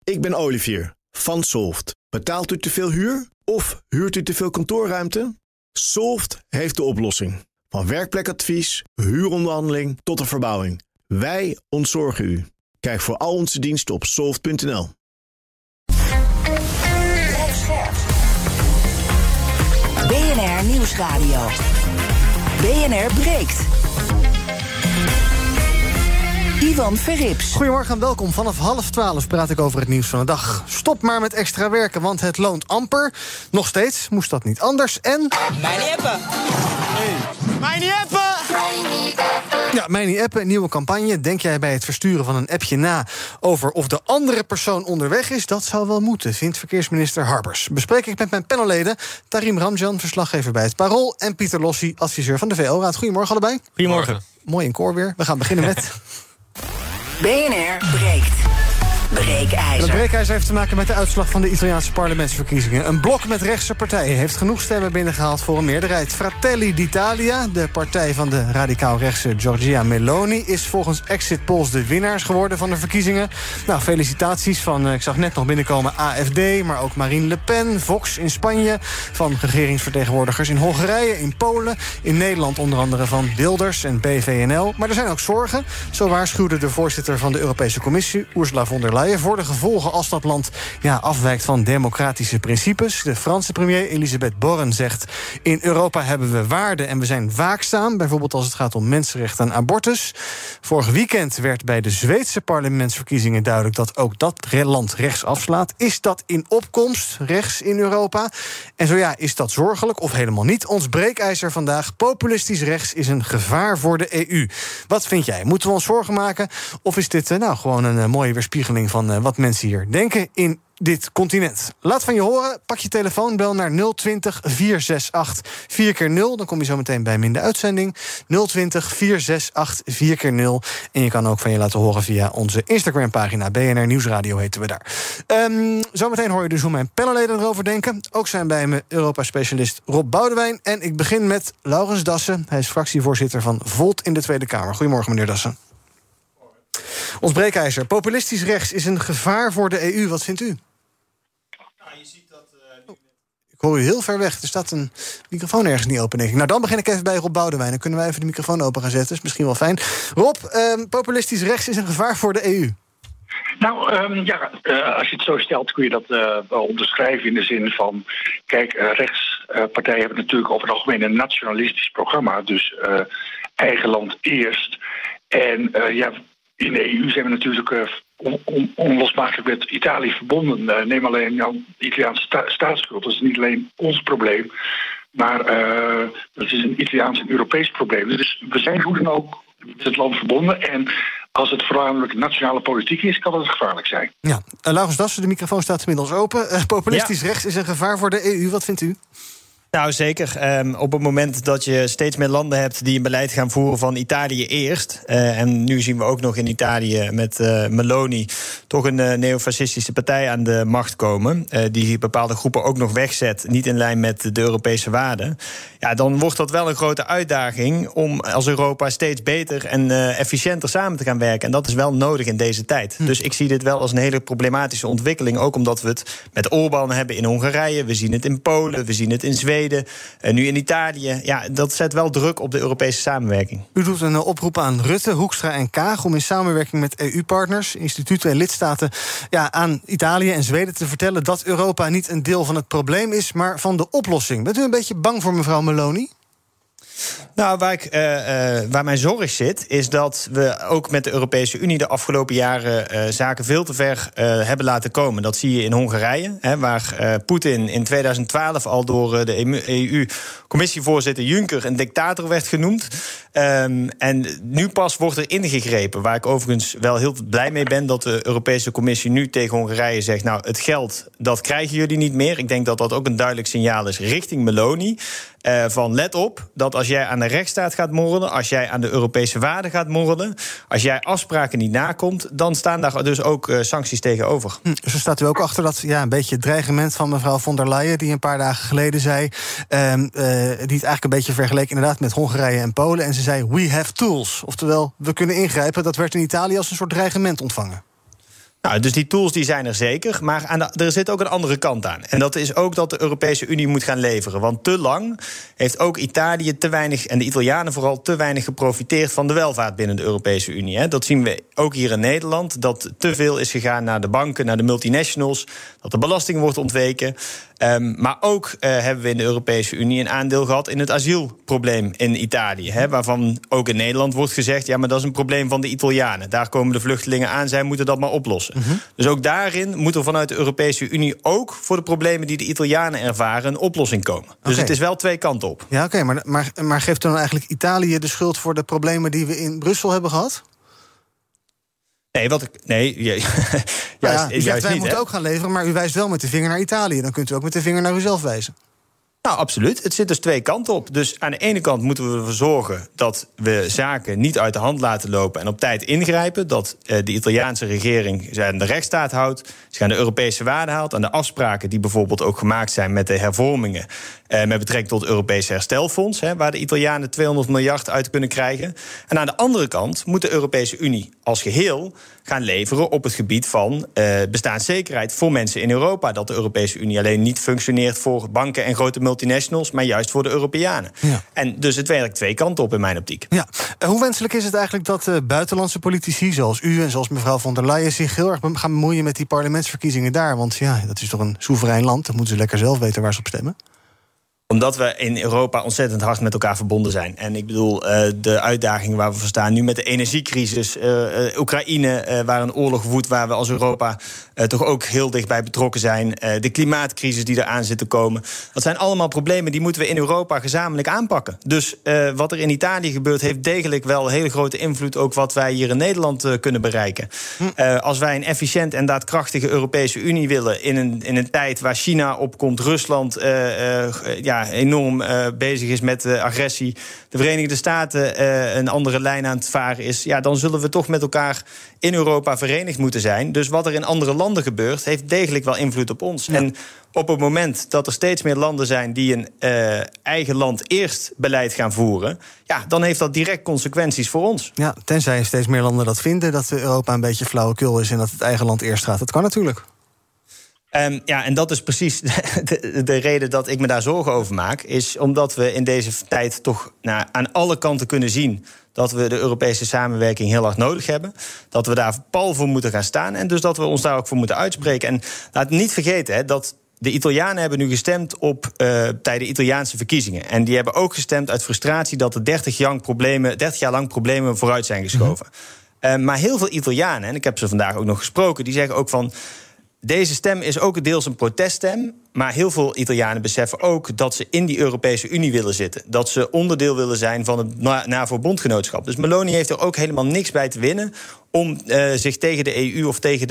Ik ben Olivier van Solft. Betaalt u te veel huur of huurt u te veel kantoorruimte? Solft heeft de oplossing. Van werkplekadvies, huuronderhandeling tot de verbouwing. Wij ontzorgen u. Kijk voor al onze diensten op soft.nl. BNR Nieuwsradio. BNR breekt. Ivan Verrips. Goedemorgen en welkom. Vanaf 11:30 praat ik over het nieuws van de dag. Stop maar met extra werken, want het loont amper. Nog steeds moest dat niet anders. En... Mij niet appen. Hey. Mij niet appen! Ja, mij niet appen, een nieuwe campagne. Denk jij bij het versturen van een appje na over of de andere persoon onderweg is? Dat zou wel moeten, vindt verkeersminister Harbers. Bespreek ik met mijn panelleden Tarim Ramjan, verslaggever bij het Parool, en Pieter Lossi, adviseur van de VO-raad. Goedemorgen allebei. Goedemorgen. Mooi in koor weer. We gaan beginnen met... BNR breekt. Breekijzer. Het breekijzer heeft te maken met de uitslag van de Italiaanse parlementsverkiezingen. Een blok met rechtse partijen heeft genoeg stemmen binnengehaald voor een meerderheid. Fratelli d'Italia, de partij van de radicaal-rechtse Giorgia Meloni, is volgens exit polls de winnaars geworden van de verkiezingen. Nou, felicitaties van, ik zag net nog binnenkomen, AFD, maar ook Marine Le Pen, Vox in Spanje, van regeringsvertegenwoordigers in Hongarije, in Polen, in Nederland onder andere van Wilders en BVNL. Maar er zijn ook zorgen. Zo waarschuwde de voorzitter van de Europese Commissie, Ursula von der Leyen, voor de gevolgen als dat land afwijkt van democratische principes. De Franse premier Elisabeth Borne zegt: in Europa hebben we waarden en we zijn waakzaam, bijvoorbeeld als het gaat om mensenrechten en abortus. Vorig weekend werd bij de Zweedse parlementsverkiezingen duidelijk dat ook dat land rechts afslaat. Is dat in opkomst, rechts in Europa? En zo ja, is dat zorgelijk of helemaal niet? Ons breekijzer vandaag: populistisch rechts is een gevaar voor de EU. Wat vind jij? Moeten we ons zorgen maken? Of is dit gewoon een mooie weerspiegeling van wat mensen hier denken in dit continent? Laat van je horen, pak je telefoon, bel naar 020 468 4x0. Dan kom je zo meteen bij me in de uitzending. 020 468 4x0. En je kan ook van je laten horen via onze Instagram-pagina. BNR Nieuwsradio heten we daar. Zometeen hoor je dus hoe mijn panelleden erover denken. Ook zijn bij me Europa-specialist Rob Boudewijn. En ik begin met Laurens Dassen. Hij is fractievoorzitter van Volt in de Tweede Kamer. Goedemorgen, meneer Dassen. Ons breekijzer. Populistisch rechts is een gevaar voor de EU. Wat vindt u? Nou, je ziet dat... Ik hoor u heel ver weg. Er staat een microfoon ergens niet open, denk ik. Nou, dan begin ik even bij Rob Boudewijn. Dan kunnen wij even de microfoon open gaan zetten. Dat is misschien wel fijn. Rob, populistisch rechts is een gevaar voor de EU. Nou, als je het zo stelt kun je dat wel onderschrijven in de zin van... Kijk, rechtspartijen hebben natuurlijk over het algemeen een nationalistisch programma. Dus eigen land eerst. En in de EU zijn we natuurlijk onlosmakelijk met Italië verbonden. Neem alleen de Italiaanse staatsschuld. Dat is niet alleen ons probleem, maar dat is een Italiaans en Europees probleem. Dus we zijn hoe dan ook met het land verbonden. En als het voornamelijk nationale politiek is, kan het gevaarlijk zijn. Ja, Laurens Dassen, de microfoon staat inmiddels open. Populistisch rechts is een gevaar voor de EU. Wat vindt u? Nou, zeker. Op het moment dat je steeds meer landen hebt die een beleid gaan voeren van Italië eerst. En nu zien we ook nog in Italië met Meloni toch een neofascistische partij aan de macht komen. Die bepaalde groepen ook nog wegzet, niet in lijn met de Europese waarden. Ja, dan wordt dat wel een grote uitdaging om als Europa steeds beter en efficiënter samen te gaan werken. En dat is wel nodig in deze tijd. Dus ik zie dit wel als een hele problematische ontwikkeling. Ook omdat we het met Orbán hebben in Hongarije. We zien het in Polen, we zien het in Zweden. Nu in Italië. Ja, dat zet wel druk op de Europese samenwerking. U doet een oproep aan Rutte, Hoekstra en Kaag om in samenwerking met EU-partners, instituten en lidstaten aan Italië en Zweden te vertellen dat Europa niet een deel van het probleem is, maar van de oplossing. Bent u een beetje bang voor mevrouw Meloni? Nou, waar mijn zorg zit, is dat we ook met de Europese Unie de afgelopen jaren zaken veel te ver hebben laten komen. Dat zie je in Hongarije, waar Poetin in 2012 al door de EU-commissievoorzitter Juncker een dictator werd genoemd. En nu pas wordt er ingegrepen, waar ik overigens wel heel blij mee ben dat de Europese Commissie nu tegen Hongarije zegt, nou, het geld, dat krijgen jullie niet meer. Ik denk dat dat ook een duidelijk signaal is richting Meloni. Van let op, dat als jij aan de rechtsstaat gaat morrelen, als jij aan de Europese waarden gaat morrelen, als jij afspraken niet nakomt, dan staan daar dus ook sancties tegenover. Zo staat u ook achter dat een beetje het dreigement van mevrouw von der Leyen, die een paar dagen geleden zei, die het eigenlijk een beetje vergeleek inderdaad met Hongarije en Polen. En ze zei, we have tools. Oftewel, we kunnen ingrijpen. Dat werd in Italië als een soort dreigement ontvangen. Nou, dus die tools die zijn er zeker, maar er zit ook een andere kant aan. En dat is ook dat de Europese Unie moet gaan leveren. Want te lang heeft ook Italië te weinig, en de Italianen vooral, te weinig geprofiteerd van de welvaart binnen de Europese Unie. Hè. Dat zien we ook hier in Nederland, dat te veel is gegaan naar de banken, naar de multinationals, dat de belasting wordt ontweken. Maar ook hebben we in de Europese Unie een aandeel gehad in het asielprobleem in Italië. Hè, waarvan ook in Nederland wordt gezegd, ja, maar dat is een probleem van de Italianen. Daar komen de vluchtelingen aan, zij moeten dat maar oplossen. Dus ook daarin moet er vanuit de Europese Unie ook voor de problemen die de Italianen ervaren een oplossing komen. Dus het is wel twee kanten op. Ja, oké, maar geeft dan eigenlijk Italië de schuld voor de problemen die we in Brussel hebben gehad? Juist wij niet, moeten ook gaan leveren, maar u wijst wel met de vinger naar Italië. Dan kunt u ook met de vinger naar uzelf wijzen. Nou, absoluut. Het zit dus twee kanten op. Dus aan de ene kant moeten we ervoor zorgen dat we zaken niet uit de hand laten lopen en op tijd ingrijpen. Dat de Italiaanse regering zich aan de rechtsstaat houdt, zich aan de Europese waarden houdt, aan de afspraken die bijvoorbeeld ook gemaakt zijn met de hervormingen met betrekking tot het Europese herstelfonds, waar de Italianen 200 miljard uit kunnen krijgen. En aan de andere kant moet de Europese Unie als geheel gaan leveren op het gebied van bestaanszekerheid voor mensen in Europa. Dat de Europese Unie alleen niet functioneert voor banken en grote multinationals, maar juist voor de Europeanen. Ja. En dus het werkt twee kanten op in mijn optiek. Ja. Hoe wenselijk is het eigenlijk dat buitenlandse politici, zoals u en zoals mevrouw von der Leyen, zich heel erg gaan bemoeien met die parlementsverkiezingen daar? Want ja, dat is toch een soeverein land, dan moeten ze lekker zelf weten waar ze op stemmen. Omdat we in Europa ontzettend hard met elkaar verbonden zijn. En ik bedoel, de uitdagingen waar we voor staan nu met de energiecrisis, Oekraïne, waar een oorlog woedt, waar we als Europa toch ook heel dichtbij betrokken zijn. De klimaatcrisis die eraan zit te komen. Dat zijn allemaal problemen die moeten we in Europa gezamenlijk aanpakken. Dus wat er in Italië gebeurt, heeft degelijk wel een hele grote invloed ook wat wij hier in Nederland kunnen bereiken. Als wij een efficiënt en daadkrachtige Europese Unie willen in een tijd waar China opkomt, Rusland enorm bezig is met agressie, de Verenigde Staten een andere lijn aan het varen is, ja, dan zullen we toch met elkaar in Europa verenigd moeten zijn. Dus wat er in andere landen gebeurt, heeft degelijk wel invloed op ons. Ja. En op het moment dat er steeds meer landen zijn die een eigen land eerst beleid gaan voeren, ja, dan heeft dat direct consequenties voor ons. Ja, tenzij steeds meer landen dat vinden, dat Europa een beetje flauwekul is en dat het eigen land eerst gaat. Dat kan natuurlijk. En dat is precies de reden dat ik me daar zorgen over maak, is omdat we in deze tijd toch aan alle kanten kunnen zien dat we de Europese samenwerking heel hard nodig hebben. Dat we daar pal voor moeten gaan staan en dus dat we ons daar ook voor moeten uitspreken. En laat niet vergeten dat de Italianen hebben nu gestemd op tijdens Italiaanse verkiezingen. En die hebben ook gestemd uit frustratie dat er 30 jaar lang problemen vooruit zijn geschoven. Maar heel veel Italianen, en ik heb ze vandaag ook nog gesproken, die zeggen ook van, deze stem is ook deels een proteststem, maar heel veel Italianen beseffen ook dat ze in die Europese Unie willen zitten. Dat ze onderdeel willen zijn van het NAVO-bondgenootschap. Dus Meloni heeft er ook helemaal niks bij te winnen om zich tegen de EU of tegen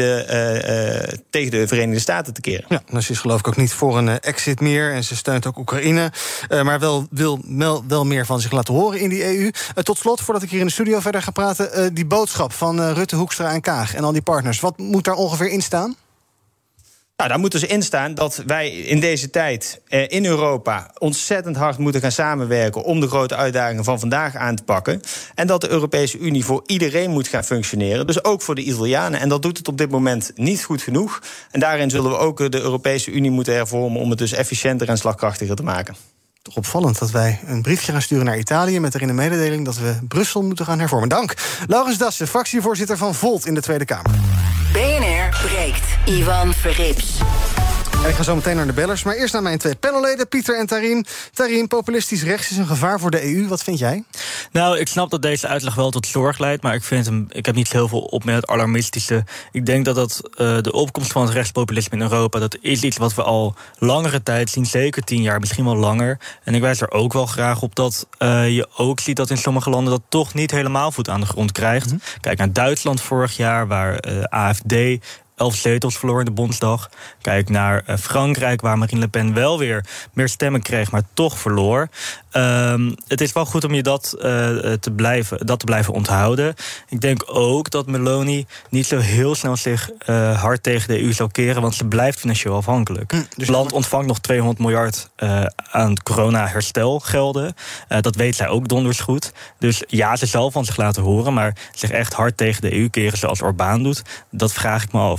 de Verenigde Staten te keren. Ja, dus ze is geloof ik ook niet voor een exit meer en ze steunt ook Oekraïne, maar wel meer van zich laten horen in die EU. Tot slot, voordat ik hier in de studio verder ga praten, die boodschap van Rutte, Hoekstra en Kaag en al die partners. Wat moet daar ongeveer in staan? Nou, daar moet dus in staan dat wij in deze tijd in Europa ontzettend hard moeten gaan samenwerken om de grote uitdagingen van vandaag aan te pakken. En dat de Europese Unie voor iedereen moet gaan functioneren, dus ook voor de Italianen. En dat doet het op dit moment niet goed genoeg. En daarin zullen we ook de Europese Unie moeten hervormen om het dus efficiënter en slagkrachtiger te maken. Toch opvallend dat wij een briefje gaan sturen naar Italië met erin een mededeling dat we Brussel moeten gaan hervormen. Dank. Laurens Dassen, fractievoorzitter van Volt in de Tweede Kamer. BNR breekt. Ivan Verrips. En ik ga zo meteen naar de bellers, maar eerst naar mijn twee panelleden, Pieter en Tarim. Tarim, populistisch rechts is een gevaar voor de EU. Wat vind jij? Nou, ik snap dat deze uitleg wel tot zorg leidt, maar ik heb niet heel veel op met het alarmistische. Ik denk dat de opkomst van het rechtspopulisme in Europa, dat is iets wat we al langere tijd zien, zeker 10 jaar, misschien wel langer. En ik wijs er ook wel graag op dat je ook ziet dat in sommige landen dat toch niet helemaal voet aan de grond krijgt. Mm-hmm. Kijk naar Duitsland vorig jaar, waar AfD 11 zetels verloor in de Bondsdag. Kijk naar Frankrijk, waar Marine Le Pen wel weer meer stemmen kreeg, maar toch verloor. Het is wel goed om je dat te blijven onthouden. Ik denk ook dat Meloni niet zo heel snel zich hard tegen de EU zal keren, want ze blijft financieel afhankelijk. Dus het land ontvangt nog 200 miljard aan corona-herstelgelden. Dat weet zij ook donders goed. Dus ja, ze zal van zich laten horen, maar zich echt hard tegen de EU keren zoals Orbán doet, dat vraag ik me af.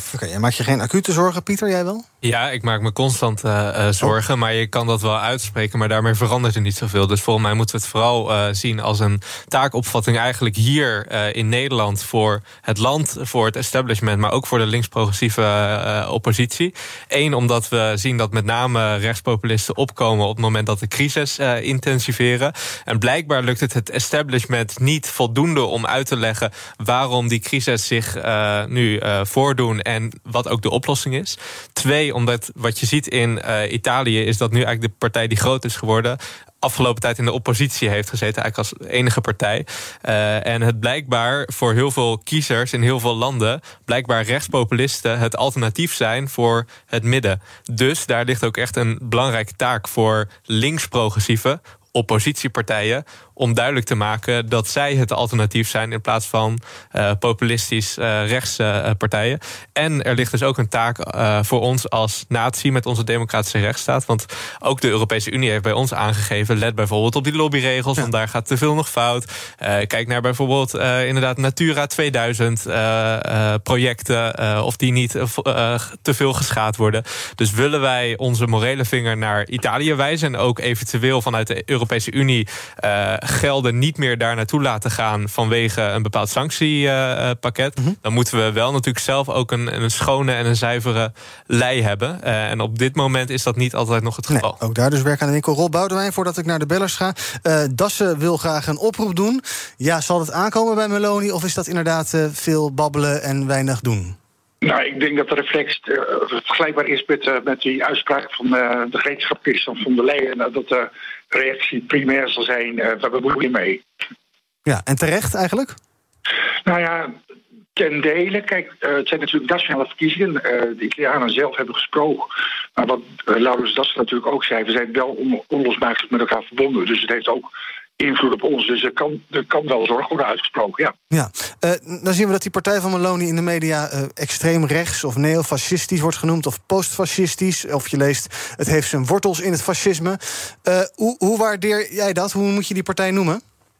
Oké, je maakt je geen acute zorgen, Pieter, jij wel? Ja, ik maak me constant zorgen, maar je kan dat wel uitspreken, maar daarmee verandert er niet zoveel. Dus volgens mij moeten we het vooral zien als een taakopvatting eigenlijk hier in Nederland voor het land, voor het establishment, maar ook voor de links-progressieve oppositie. Eén, omdat we zien dat met name rechtspopulisten opkomen op het moment dat de crisis intensiveren. En blijkbaar lukt het establishment niet voldoende om uit te leggen waarom die crisis zich nu voordoen en wat ook de oplossing is. 2, omdat wat je ziet in Italië is dat nu eigenlijk de partij die groot is geworden afgelopen tijd in de oppositie heeft gezeten, eigenlijk als enige partij. En het blijkbaar voor heel veel kiezers in heel veel landen, blijkbaar rechtspopulisten het alternatief zijn voor het midden. Dus daar ligt ook echt een belangrijke taak voor links-progressieve oppositiepartijen om duidelijk te maken dat zij het alternatief zijn in plaats van populistisch rechtse partijen. En er ligt dus ook een taak voor ons als natie met onze democratische rechtsstaat. Want ook de Europese Unie heeft bij ons aangegeven, let bijvoorbeeld op die lobbyregels, want daar gaat te veel nog fout. Kijk naar bijvoorbeeld inderdaad Natura 2000 projecten, of die niet te veel geschaad worden. Dus willen wij onze morele vinger naar Italië wijzen en ook eventueel vanuit de Europese Unie gelden niet meer daar naartoe laten gaan vanwege een bepaald sanctiepakket, dan moeten we wel natuurlijk zelf ook een schone en een zuivere lei hebben. En op dit moment is dat niet altijd nog het geval. Nee, ook daar dus werk aan de winkel. Rob Boudewijn, voordat ik naar de bellers ga. Dassen wil graag een oproep doen. Ja, zal het aankomen bij Meloni of is dat inderdaad veel babbelen en weinig doen? Nou, ik denk dat de reflex vergelijkbaar is met die uitspraak van de gereedschapkist van der Leyen. Dat de reactie primair zal zijn, we bemoeien mee. Ja, en terecht eigenlijk? Nou ja, ten dele. Kijk, het zijn natuurlijk nationale verkiezingen. De Italianen zelf hebben gesproken. Maar wat Laurens Dassen natuurlijk ook zei, we zijn wel onlosmakelijk met elkaar verbonden. Dus het heeft ook invloed op ons. Dus er kan wel zorg worden uitgesproken, ja. Dan zien we dat die partij van Meloni in de media extreem rechts of neofascistisch wordt genoemd, of postfascistisch. Of je leest, het heeft zijn wortels in het fascisme. Hoe waardeer jij dat? Hoe moet je die partij noemen?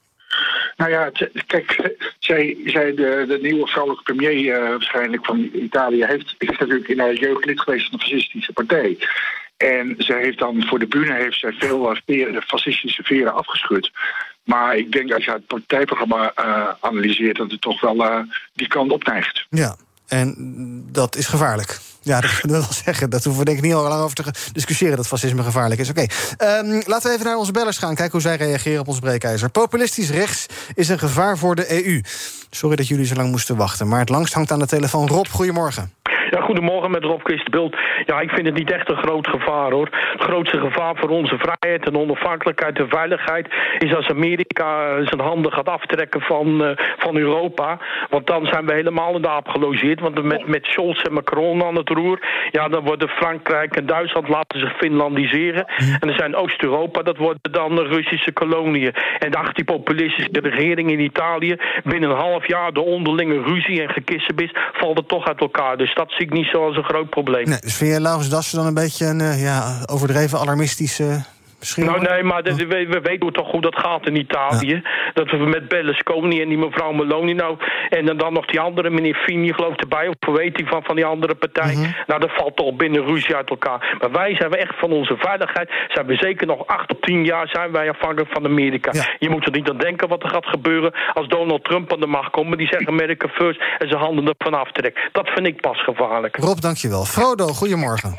Nou ja, kijk, zij de nieuwe vrouwelijke premier waarschijnlijk van Italië is natuurlijk in haar jeugd lid geweest van de fascistische partij. En zij heeft dan voor de bühne veel fascistische veren afgeschud. Maar ik denk als je het partijprogramma analyseert, dat het toch wel die kant op neigt. Ja, en dat is gevaarlijk. Ja, dat wil wel zeggen. Dat hoeven we denk ik niet al lang over te discussiëren, dat fascisme gevaarlijk is. Oké, laten we even naar onze bellers gaan. Kijken hoe zij reageren op ons breekijzer. Populistisch rechts is een gevaar voor de EU. Sorry dat jullie zo lang moesten wachten. Maar het langst hangt aan de telefoon Rob. Goedemorgen. Ja, goedemorgen met Rob Christenbult. Ja, ik vind het niet echt een groot gevaar, hoor. Het grootste gevaar voor onze vrijheid en onafhankelijkheid en veiligheid is als Amerika zijn handen gaat aftrekken van Europa. Want dan zijn we helemaal in de aap gelogeerd. Want met Scholz en Macron aan het roer, ja, dan worden Frankrijk en Duitsland laten zich Finlandiseren. En er zijn Oost-Europa, dat worden dan Russische koloniën. En dacht die populistische regering in Italië, binnen een half jaar de onderlinge ruzie en gekissenbis, valt het toch uit elkaar. Dus dat zie ik niet zo als een groot probleem. Nee, dus vind je Laurens Dassen dan een beetje een overdreven alarmistische Nou nee, maar we weten toch hoe dat gaat in Italië. Ja. Dat we met Berlusconi en die mevrouw Meloni nou, en dan nog die andere meneer Fini geloof erbij, of hoe weet die van die andere partij. Nou, dat valt toch binnen ruzie uit elkaar. Maar wij zijn we echt van onze veiligheid, zijn we zeker nog 8 tot 10 jaar zijn wij afhankelijk van Amerika. Ja. Je moet er niet aan denken wat er gaat gebeuren als Donald Trump aan de macht komt. Die zegt America first en zijn handen ervan aftrekt. Dat vind ik pas gevaarlijk. Rob, dankjewel. Frodo, goedemorgen.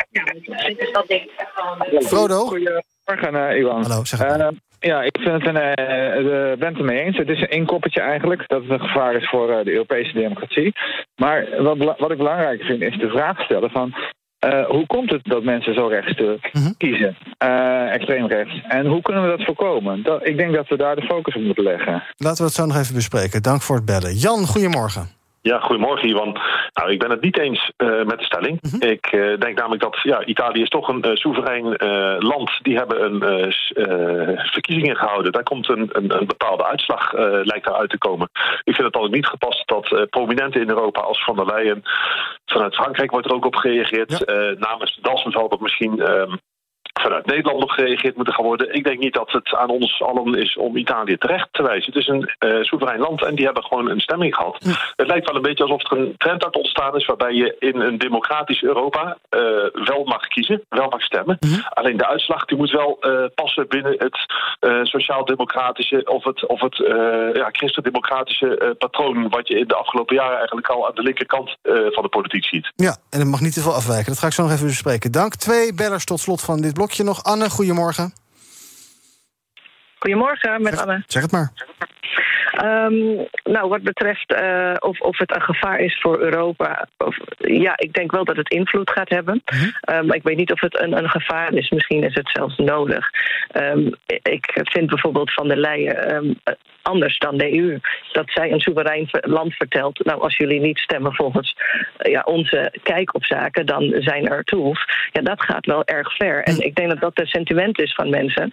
Frodo? Goedemorgen, Iwan. Hallo, zeg maar. Ja, ik vind het ben het ermee eens. Het is een inkoppertje eigenlijk dat het een gevaar is voor de Europese democratie. Maar wat ik belangrijk vind is de vraag stellen van hoe komt het dat mensen zo rechts kiezen, extreem rechts? En hoe kunnen we dat voorkomen? Ik denk dat we daar de focus op moeten leggen. Laten we het zo nog even bespreken. Dank voor het bellen. Jan, goedemorgen. Ja, goedemorgen, Iwan. Nou, ik ben het niet eens met de stelling. Ik denk namelijk dat Italië is toch een soeverein land. Die hebben een verkiezingen gehouden. Daar komt een bepaalde uitslag, lijkt daaruit te komen. Ik vind het dan ook niet gepast dat prominenten in Europa als Van der Leyen, vanuit Frankrijk wordt er ook op gereageerd. Namens Dassen zal dat misschien vanuit Nederland nog gereageerd moeten gaan worden. Ik denk niet dat het aan ons allen is om Italië terecht te wijzen. Het is een soeverein land en die hebben gewoon een stemming gehad. Het lijkt wel een beetje alsof er een trend uit ontstaan is waarbij je in een democratisch Europa wel mag kiezen, wel mag stemmen. Alleen de uitslag die moet wel passen binnen het sociaal-democratische of het christendemocratische patroon wat je in de afgelopen jaren eigenlijk al aan de linkerkant van de politiek ziet. Ja, en het mag niet te veel afwijken. Dat ga ik zo nog even bespreken. Dank. 2 bellers tot slot van dit blokje nog. Anne, goedemorgen. Goedemorgen, met Anne. Zeg het maar. Wat betreft of het een gevaar is voor Europa. Ik denk wel dat het invloed gaat hebben. Maar ik weet niet of het een gevaar is. Misschien is het zelfs nodig. Ik vind bijvoorbeeld Van der Leyen anders dan de EU. Dat zij een soeverein land vertelt. Nou, als jullie niet stemmen volgens onze kijk op zaken, dan zijn er tools. Ja, dat gaat wel erg ver. En ik denk dat dat het sentiment is van mensen.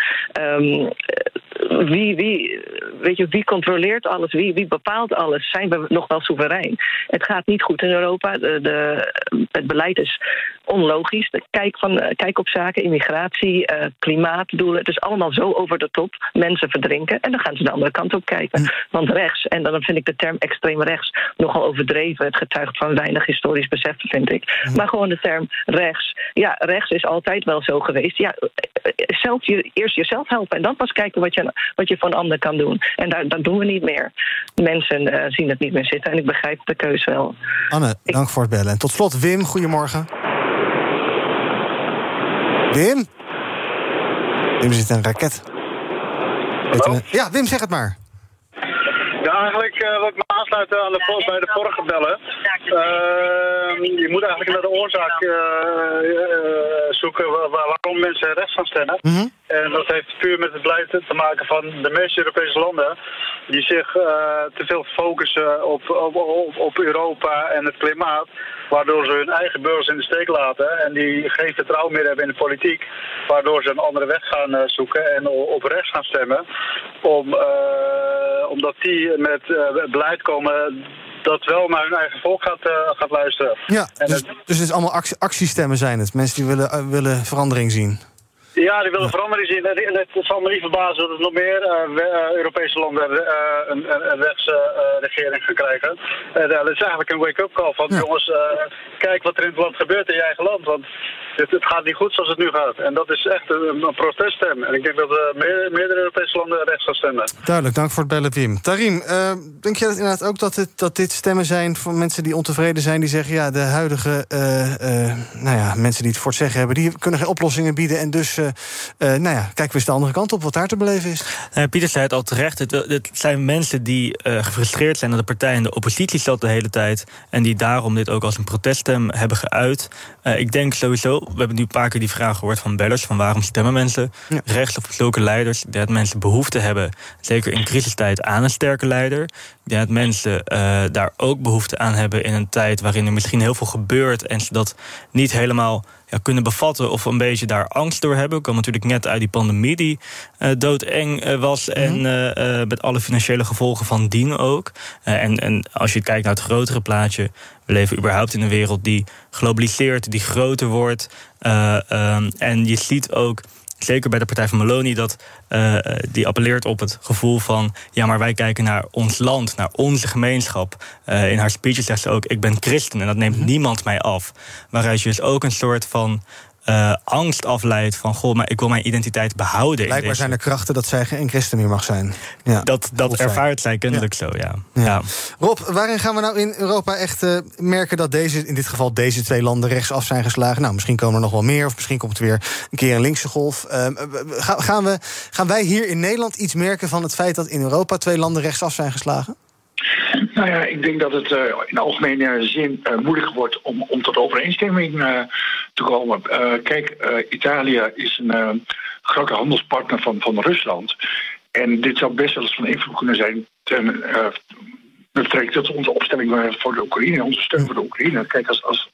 Wie controleert alles? Wie bepaalt alles? Zijn we nog wel soeverein? Het gaat niet goed in Europa. Het beleid is onlogisch. De kijk op zaken, immigratie, klimaatdoelen. Het is allemaal zo over de top. Mensen verdrinken en dan gaan ze de andere kant op kijken. Want rechts, en dan vind ik de term extreem rechts nogal overdreven. Het getuigt van weinig historisch besef, vind ik. Maar gewoon de term rechts. Ja, rechts is altijd wel zo geweest. Ja, eerst jezelf helpen en dan pas kijken wat je voor een ander kan doen. En dat doen we niet meer. Mensen zien het niet meer zitten en ik begrijp de keuze wel. Anne, dank voor het bellen. En tot slot, Wim, goedemorgen. Wim? Wim zit in een raket. Ja, Wim, zeg het maar. Ja, eigenlijk wil ik me aansluiten aan bij de vorige bellen. Je moet eigenlijk naar de oorzaak zoeken waarom mensen rechts gaan stemmen. En dat heeft puur met het beleid te maken van de meeste Europese landen die zich te veel focussen op Europa en het klimaat, waardoor ze hun eigen burgers in de steek laten en die geen vertrouwen meer hebben in de politiek, waardoor ze een andere weg gaan zoeken en op rechts gaan stemmen, omdat die met beleid komen dat wel naar hun eigen volk gaat luisteren. Ja, dus het is allemaal actiestemmen zijn het. Mensen die willen verandering zien. Ja, die willen verandering zien. Het zal me niet verbazen dat er nog meer Europese landen een rechtse regering gaan krijgen. Dat is eigenlijk een wake-up call van jongens, kijk wat er in het land gebeurt in je eigen land. Want het gaat niet goed zoals het nu gaat. En dat is echt een proteststem. En ik denk dat meerdere Europese landen rechts gaan stemmen. Duidelijk, dank voor het bellen, Wim. Tarim, denk je inderdaad ook dat dit stemmen zijn van mensen die ontevreden zijn, die zeggen, ja, de huidige mensen die het voor het zeggen hebben, die kunnen geen oplossingen bieden en dus kijken we eens de andere kant op wat daar te beleven is. Pieter zei het al terecht, het zijn mensen die gefrustreerd zijn dat de partij in de oppositie zat de hele tijd en die daarom dit ook als een proteststem hebben geuit. Ik denk sowieso, we hebben nu een paar keer die vraag gehoord van bellers, van waarom stemmen mensen rechts op zulke leiders, dat mensen behoefte hebben, zeker in crisistijd, aan een sterke leider. Dat mensen daar ook behoefte aan hebben in een tijd waarin er misschien heel veel gebeurt en ze dat niet helemaal kunnen bevatten of een beetje daar angst door hebben. Ik kwam natuurlijk net uit die pandemie die doodeng was en met alle financiële gevolgen van dien ook. En als je kijkt naar het grotere plaatje, we leven überhaupt in een wereld die globaliseert, die groter wordt. En je ziet ook, zeker bij de partij van Meloni, dat die appelleert op het gevoel van, ja, maar wij kijken naar ons land, naar onze gemeenschap. In haar speeches zegt ze ook, ik ben christen en dat neemt niemand mij af. Waaruit je dus ook een soort van angst afleidt van, goh, maar ik wil mijn identiteit behouden. Blijkbaar zijn er krachten dat zij geen christen meer mag zijn. Ja, dat ervaart zij kennelijk zo, ja. Rob, waarin gaan we nou in Europa echt merken dat in dit geval deze 2 landen rechtsaf zijn geslagen? Nou, misschien komen er nog wel meer, of misschien komt het weer een keer een linkse golf. Gaan wij hier in Nederland iets merken van het feit dat in Europa 2 landen rechtsaf zijn geslagen? Nou ja, ik denk dat het in algemene zin moeilijker wordt om tot overeenstemming te komen. Italië is een grote handelspartner van Rusland. En dit zou best wel eens van invloed kunnen zijn ten betrekking tot onze opstelling voor de Oekraïne, onze steun voor de Oekraïne. Kijk, als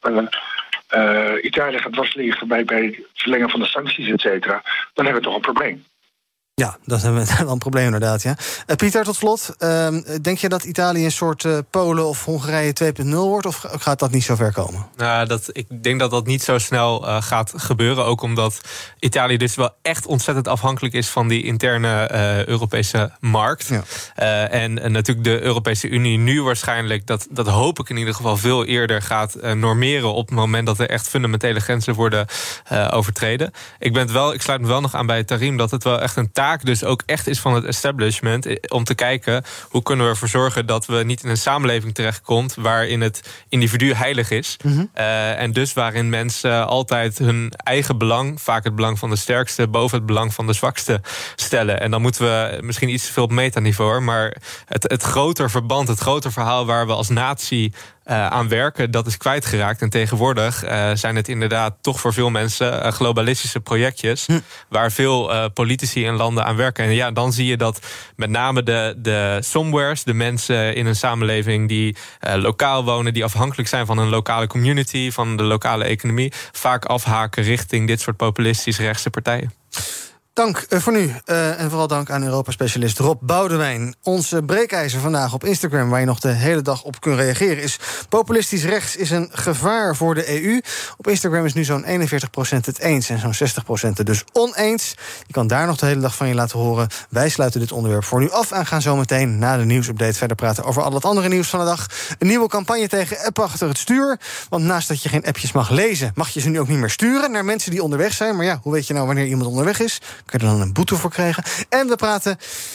Italië gaat dwars liggen bij het verlengen van de sancties, et cetera, dan hebben we toch een probleem. Ja, dat hebben we wel een probleem inderdaad, ja. Pieter, tot slot. Denk je dat Italië een soort Polen of Hongarije 2.0 wordt? Of gaat dat niet zo ver komen? Nou, ik denk dat dat niet zo snel gaat gebeuren. Ook omdat Italië dus wel echt ontzettend afhankelijk is van die interne Europese markt. Ja. En natuurlijk de Europese Unie nu waarschijnlijk, dat hoop ik in ieder geval veel eerder gaat normeren op het moment dat er echt fundamentele grenzen worden overtreden. Ik sluit me wel nog aan bij Tarim dat het wel echt een taak dus ook echt is van het establishment om te kijken hoe kunnen we ervoor zorgen dat we niet in een samenleving terechtkomt waarin het individu heilig is. Mm-hmm. En dus waarin mensen altijd hun eigen belang, vaak het belang van de sterkste, boven het belang van de zwakste stellen. En dan moeten we misschien iets te veel op metaniveau, maar het groter verband, het groter verhaal waar we als natie aan werken, dat is kwijtgeraakt. En tegenwoordig zijn het inderdaad toch voor veel mensen globalistische projectjes waar veel politici en landen aan werken. En ja, dan zie je dat met name de somewheres, de mensen in een samenleving die lokaal wonen, die afhankelijk zijn van een lokale community, van de lokale economie, vaak afhaken richting dit soort populistisch rechtse partijen. Dank voor nu. En vooral dank aan Europa-specialist Rob Boudewijn. Onze breekijzer vandaag op Instagram, waar je nog de hele dag op kunt reageren, is: populistisch rechts is een gevaar voor de EU. Op Instagram is nu zo'n 41% het eens en zo'n 60% het dus oneens. Je kan daar nog de hele dag van je laten horen. Wij sluiten dit onderwerp voor nu af en gaan zo meteen na de nieuwsupdate verder praten over al het andere nieuws van de dag. Een nieuwe campagne tegen app achter het stuur. Want naast dat je geen appjes mag lezen, mag je ze nu ook niet meer sturen naar mensen die onderweg zijn. Maar ja, hoe weet je nou wanneer iemand onderweg is? Kun je er dan een boete voor krijgen? En we praten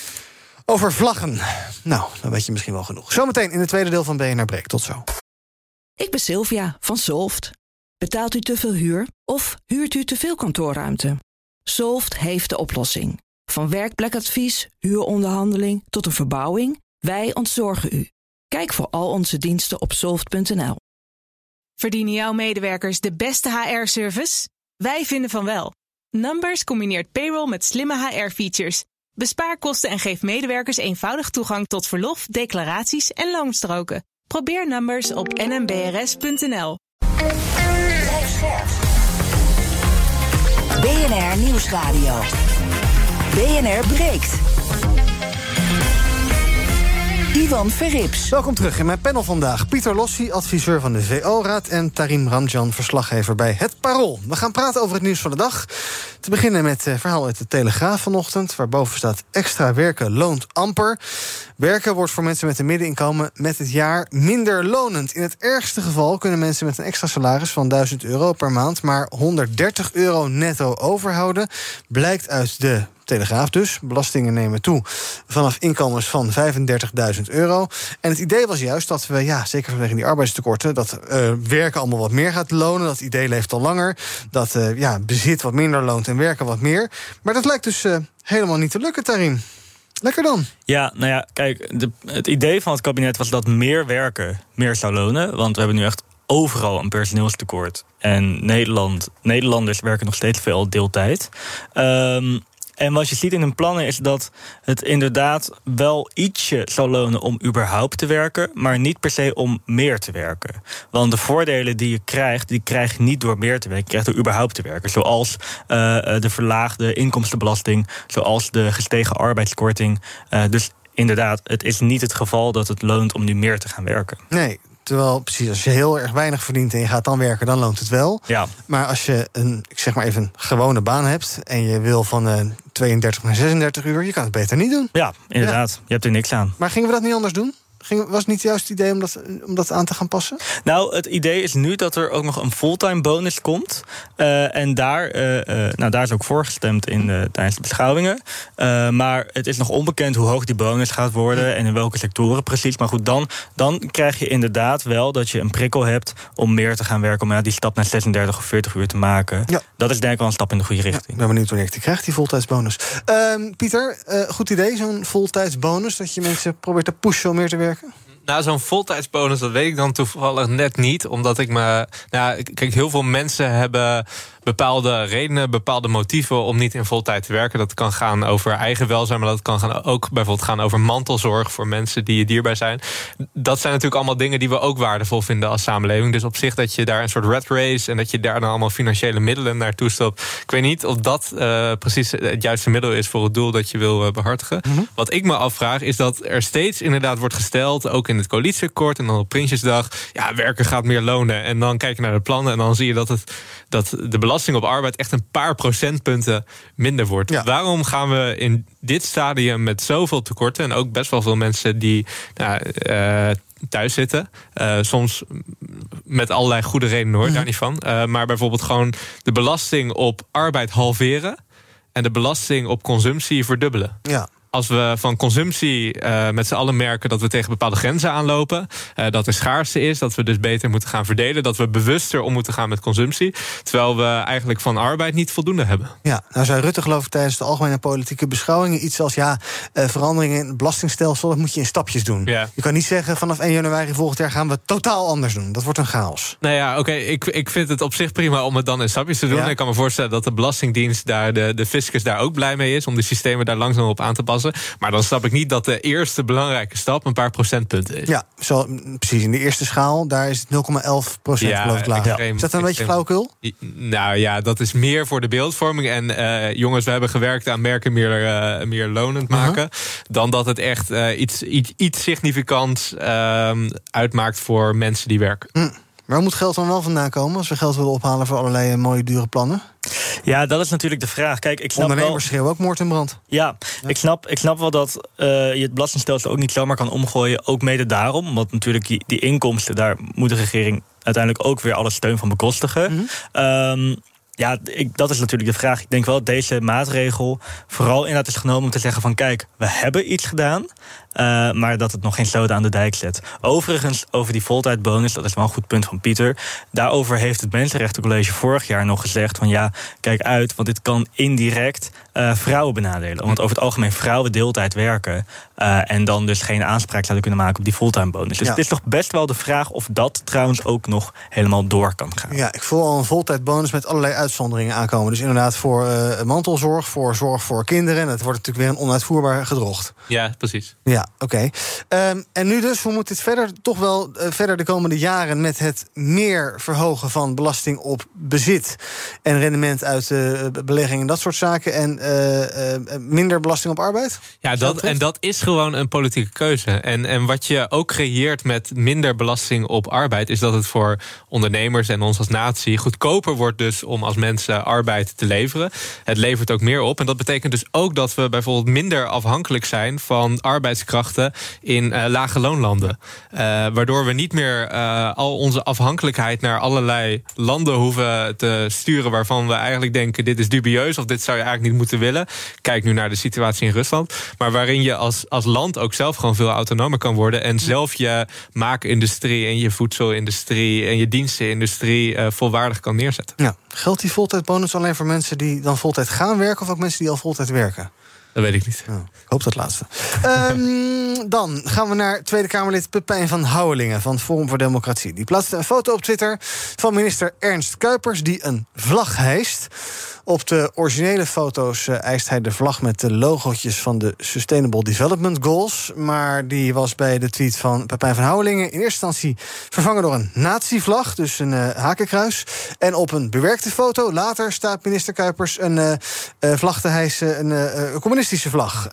over vlaggen. Nou, dan weet je misschien wel genoeg. Zometeen in het tweede deel van BNR Breekt. Tot zo. Ik ben Sylvia van Solft. Betaalt u te veel huur of huurt u te veel kantoorruimte? Solft heeft de oplossing. Van werkplekadvies, huuronderhandeling tot een verbouwing, wij ontzorgen u. Kijk voor al onze diensten op solft.nl. Verdienen jouw medewerkers de beste HR-service? Wij vinden van wel. Numbers combineert payroll met slimme HR-features. Bespaar kosten en geef medewerkers eenvoudig toegang tot verlof, declaraties en loonstroken. Probeer Numbers op nmbrs.nl. BNR Nieuwsradio. BNR Breekt. Ivan Verrips. Welkom terug in mijn panel vandaag. Pieter Lossi, adviseur van de VO-raad... en Tarim Ramjan, verslaggever bij Het Parool. We gaan praten over het nieuws van de dag. Te beginnen met het verhaal uit de Telegraaf vanochtend, waarboven staat: extra werken loont amper. Werken wordt voor mensen met een middeninkomen met het jaar minder lonend. In het ergste geval kunnen mensen met een extra salaris van €1000 per maand maar €130 netto overhouden. Blijkt uit de Telegraaf dus. Belastingen nemen toe vanaf inkomens van €35.000. En het idee was juist dat we, zeker vanwege die arbeidstekorten, dat werken allemaal wat meer gaat lonen. Dat idee leeft al langer. Dat bezit wat minder loont en werken wat meer. Maar dat lijkt dus helemaal niet te lukken, Tarim. Lekker dan. Ja, nou ja, kijk, het idee van het kabinet was dat meer werken meer zou lonen. Want we hebben nu echt overal een personeelstekort. En Nederlanders werken nog steeds veel deeltijd. En wat je ziet in hun plannen is dat het inderdaad wel ietsje zal lonen om überhaupt te werken, maar niet per se om meer te werken. Want de voordelen die je krijg je niet door meer te werken, je krijgt door überhaupt te werken. Zoals de verlaagde inkomstenbelasting, zoals de gestegen arbeidskorting. Dus inderdaad, het is niet het geval dat het loont om nu meer te gaan werken. Nee. Terwijl, precies, als je heel erg weinig verdient en je gaat dan werken, dan loont het wel. Ja. Maar als je een gewone baan hebt en je wil van 32 naar 36 uur, je kan het beter niet doen. Ja, inderdaad. Ja. Je hebt er niks aan. Maar gingen we dat niet anders doen? Was het niet juist het idee om dat aan te gaan passen? Nou, het idee is nu dat er ook nog een fulltime bonus komt. En daar is ook voorgestemd tijdens de beschouwingen. Maar het is nog onbekend hoe hoog die bonus gaat worden en in welke sectoren precies. Maar goed, dan krijg je inderdaad wel dat je een prikkel hebt om meer te gaan werken, om die stap naar 36 of 40 uur te maken. Ja. Dat is denk ik wel een stap in de goede richting. Ik ben benieuwd wanneer ik die krijg, die voltijdsbonus. Pieter, goed idee, zo'n voltijdsbonus, dat je mensen probeert te pushen om meer te werken? Nou, zo'n voltijdsbonus, dat weet ik dan toevallig net niet. Omdat kijk, heel veel mensen hebben bepaalde redenen, bepaalde motieven om niet in voltijd te werken. Dat kan gaan over eigen welzijn, maar dat kan ook bijvoorbeeld gaan over mantelzorg voor mensen die je dierbaar zijn. Dat zijn natuurlijk allemaal dingen die we ook waardevol vinden als samenleving. Dus op zich dat je daar een soort rat race en dat je daar dan allemaal financiële middelen naartoe stopt. Ik weet niet of dat precies het juiste middel is voor het doel dat je wil behartigen. Wat ik me afvraag is dat er steeds inderdaad wordt gesteld, ook in het coalitieakkoord en dan op Prinsjesdag, ja, werken gaat meer lonen. En dan kijk je naar de plannen en dan zie je dat de belasting op arbeid echt een paar procentpunten minder wordt. Ja. Waarom gaan we in dit stadium met zoveel tekorten en ook best wel veel mensen die thuis zitten, soms met allerlei goede redenen hoor, daar niet van. Maar bijvoorbeeld gewoon de belasting op arbeid halveren en de belasting op consumptie verdubbelen. Ja. Als we van consumptie met z'n allen merken dat we tegen bepaalde grenzen aanlopen, dat er schaarste is, dat we dus beter moeten gaan verdelen, dat we bewuster om moeten gaan met consumptie, terwijl we eigenlijk van arbeid niet voldoende hebben. Ja, nou zei Rutte geloof ik tijdens de algemene politieke beschouwingen iets als veranderingen in het belastingstelsel, dat moet je in stapjes doen. Ja. Je kan niet zeggen vanaf 1 januari volgend jaar gaan we het totaal anders doen. Dat wordt een chaos. Nou ja, oké, ik vind het op zich prima om het dan in stapjes te doen. Ja. Ik kan me voorstellen dat de Belastingdienst daar, de fiscus daar ook blij mee is om de systemen daar langzaam op aan te passen. Maar dan snap ik niet dat de eerste belangrijke stap een paar procentpunten is. Ja, precies. In de eerste schaal, daar is het 0,11% geloof ik laag. Is dat een beetje flauwekul? Nou ja, dat is meer voor de beeldvorming. En jongens, we hebben gewerkt aan merken meer lonend maken. Dan dat het echt iets significants uitmaakt voor mensen die werken. Waar moet geld dan wel vandaan komen als we geld willen ophalen voor allerlei mooie dure plannen? Ja, dat is natuurlijk de vraag. Kijk, ik snap ondernemers schreeuwen ook moord en brand. Ja. Ik snap wel dat je het belastingstelsel ook niet zomaar kan omgooien. Ook mede daarom, want natuurlijk die inkomsten, daar moet de regering uiteindelijk ook weer alle steun van bekostigen. Dat is natuurlijk de vraag. Ik denk wel dat deze maatregel vooral inderdaad is genomen om te zeggen van kijk, we hebben iets gedaan, maar dat het nog geen zoden aan de dijk zet. Overigens, over die voltijdbonus, dat is wel een goed punt van Pieter. Daarover heeft het Mensenrechtencollege vorig jaar nog gezegd van ja, kijk uit, want dit kan indirect vrouwen benadelen. Want over het algemeen vrouwen deeltijd werken en dan dus geen aanspraak zouden kunnen maken op die voltimebonus. Dus het is toch best wel de vraag of dat trouwens ook nog helemaal door kan gaan. Ja, ik voel al een voltijdbonus met allerlei uitzonderingen aankomen. Dus inderdaad voor mantelzorg, voor zorg voor kinderen. En het wordt natuurlijk weer een onuitvoerbaar gedrocht. Ja, precies. Ja, oké. En nu dus, hoe moet dit verder? Toch wel verder de komende jaren met het meer verhogen van belasting op bezit en rendement uit beleggingen en dat soort zaken en minder belasting op arbeid? Ja, dat is gewoon een politieke keuze. En wat je ook creëert met minder belasting op arbeid is dat het voor ondernemers en ons als natie goedkoper wordt dus om als mensen arbeid te leveren. Het levert ook meer op. En dat betekent dus ook dat we bijvoorbeeld minder afhankelijk zijn van arbeidskrachten in lage loonlanden. Waardoor we niet meer al onze afhankelijkheid naar allerlei landen hoeven te sturen waarvan we eigenlijk denken dit is dubieus of dit zou je eigenlijk niet moeten willen. Kijk nu naar de situatie in Rusland. Maar waarin je als land ook zelf gewoon veel autonomer kan worden en zelf je maakindustrie en je voedselindustrie en je dienstenindustrie volwaardig kan neerzetten. Ja. Geldt die voltijdbonus alleen voor mensen die dan voltijd gaan werken of ook mensen die al voltijd werken? Dat weet ik niet. Oh, ik hoop dat laatste. Dan gaan we naar Tweede Kamerlid Pepijn van Houwelingen van Forum voor Democratie. Die plaatste een foto op Twitter van minister Ernst Kuipers die een vlag hijst. Op de originele foto's eist hij de vlag met de logootjes van de Sustainable Development Goals. Maar die was bij de tweet van Pepijn van Houwelingen in eerste instantie vervangen door een nazi-vlag, dus een hakenkruis. En op een bewerkte foto later staat minister Kuipers een vlag te hijsen, een communistische vlag.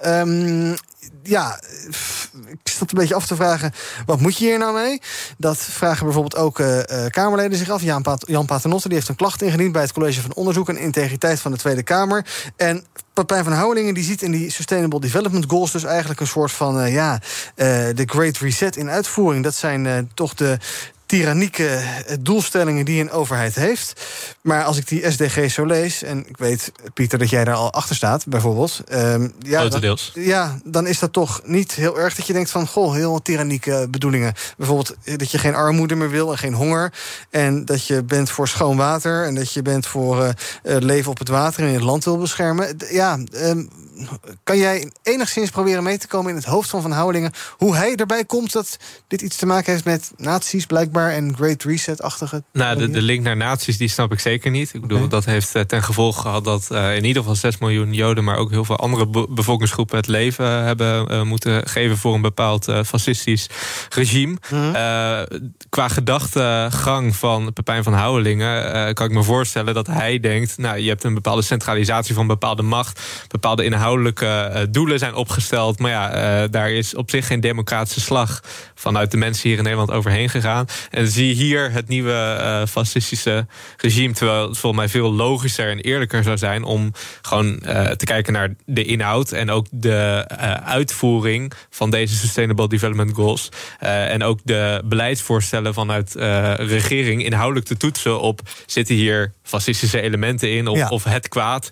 Ik zat een beetje af te vragen, wat moet je hier nou mee? Dat vragen bijvoorbeeld ook Kamerleden zich af. Jan Paternotte die heeft een klacht ingediend bij het College van Onderzoek en Integriteit van de Tweede Kamer. En Pepijn van Houwelingen die ziet in die Sustainable Development Goals dus eigenlijk een soort van de Great Reset in uitvoering. Dat zijn toch de tyrannieke doelstellingen die een overheid heeft. Maar als ik die SDG zo lees, en ik weet, Pieter, dat jij daar al achter staat, bijvoorbeeld. Grotendeels. Dan is dat toch niet heel erg dat je denkt van, goh, heel wat tyrannieke bedoelingen. Bijvoorbeeld dat je geen armoede meer wil en geen honger. En dat je bent voor schoon water. En dat je bent voor leven op het water en het land wil beschermen. Kan jij enigszins proberen mee te komen in het hoofd van Houwelingen, hoe hij erbij komt dat dit iets te maken heeft met nazi's blijkbaar en Great Reset-achtige? Nou, de link naar nazi's die snap ik zeker niet. Ik bedoel, dat heeft ten gevolge gehad dat in ieder geval 6 miljoen Joden, maar ook heel veel andere bevolkingsgroepen het leven hebben moeten geven voor een bepaald fascistisch regime. Qua gedachtegang van Pepijn van Houwelingen kan ik me voorstellen dat hij denkt, nou, je hebt een bepaalde centralisatie van bepaalde macht, bepaalde inhoudelijke doelen zijn opgesteld, maar ja, daar is op zich geen democratische slag vanuit de mensen hier in Nederland overheen gegaan. En zie hier het nieuwe fascistische regime, terwijl het volgens mij veel logischer en eerlijker zou zijn om gewoon te kijken naar de inhoud en ook de uitvoering van deze Sustainable Development Goals. En ook de beleidsvoorstellen vanuit regering inhoudelijk te toetsen op, zitten hier fascistische elementen in of het kwaad?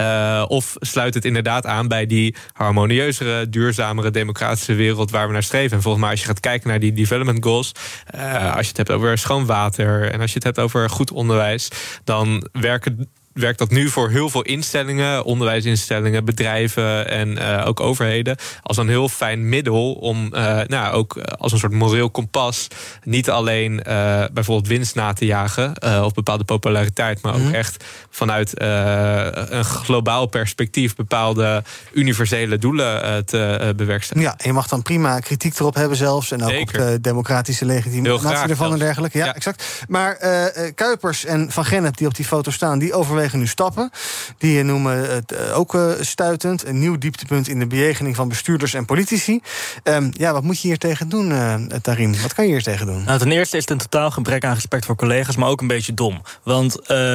Of sluit het inderdaad aan bij die harmonieuzere, duurzamere, democratische wereld waar we naar streven? En volgens mij, als je gaat kijken naar die development goals, als je het hebt over schoon water en als je het hebt over goed onderwijs, dan werkt dat nu voor heel veel instellingen, onderwijsinstellingen, bedrijven en ook overheden als een heel fijn middel om ook als een soort moreel kompas niet alleen bijvoorbeeld winst na te jagen of bepaalde populariteit, maar ook echt vanuit een globaal perspectief bepaalde universele doelen te bewerkstelligen. Ja, en je mag dan prima kritiek erop hebben zelfs en ook op de democratische legitimatie ervan en dergelijke. Ja, exact. Maar Kuipers en Van Gennep die op die foto staan, die overwegen nu stappen. Die noemen het ook stuitend. Een nieuw dieptepunt in de bejegening van bestuurders en politici. Wat moet je hier tegen doen, Tarim? Wat kan je hier tegen doen? Nou, ten eerste is het een totaal gebrek aan respect voor collega's, maar ook een beetje dom. Want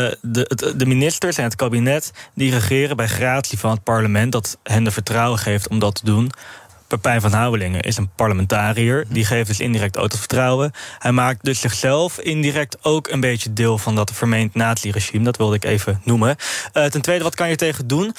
de ministers en het kabinet die regeren bij gratie van het parlement dat hen de vertrouwen geeft om dat te doen. Pepijn van Houwelingen is een parlementariër. Die geeft dus indirect ook het vertrouwen. Hij maakt dus zichzelf indirect ook een beetje deel van dat vermeend nazi-regime. Dat wilde ik even noemen. Ten tweede, wat kan je tegen doen?